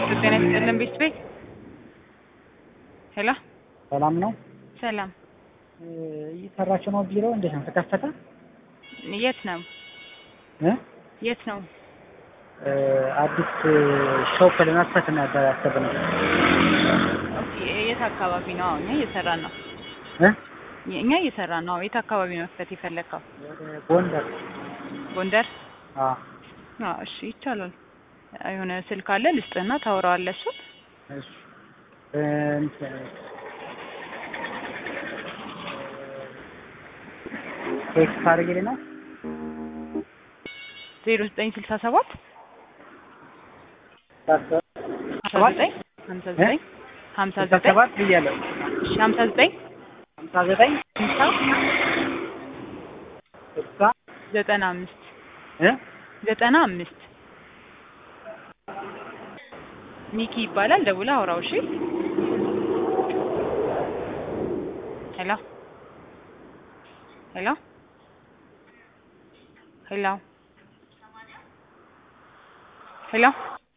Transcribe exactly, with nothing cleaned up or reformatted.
ጤና ይስጥልን ቤት ቤት ሄሎ ሰላም ነው። ሰላም እየሰራችሁ ነው? ቢሮ እንዴት ነው? ተከፈተ? የት ነው እ የት ነው? አዲስ ሾፕ ለመክፈት ነበር ያሰብነው። ኦኬ የት አካባቢ ነው? አሁን እየሰራን ነው እ እኛ እየሰራን ነው። የት አካባቢ ነው መክፈት የፈለከው? ጎንደር። ጎንደር? አዎ አዎ እሺ ይቻላል። የሆነ ስልክ አለ ልስጥና ታወራዋለህ እሱ። እሺ እ እንትን ቴክስት አድርጌልኝ ዜሮ ዘጠኝ ስልሳ ሰባት ሀምሳ ዘጠኝ ሀምሳ ዘጠኝ ሀምሳ ዘጠኝ ሰባት ብያለሁ። እሺ ሀምሳ ዘጠኝ ሀምሳ ዘጠኝ ሀምሳ ስልሳ ዘጠና አምስት እ ዘጠና አምስት ሚኪ ይባላል። ደውለህ አውራው። እሺ ሄሎ ሄሎ ሄሎ ሄሎ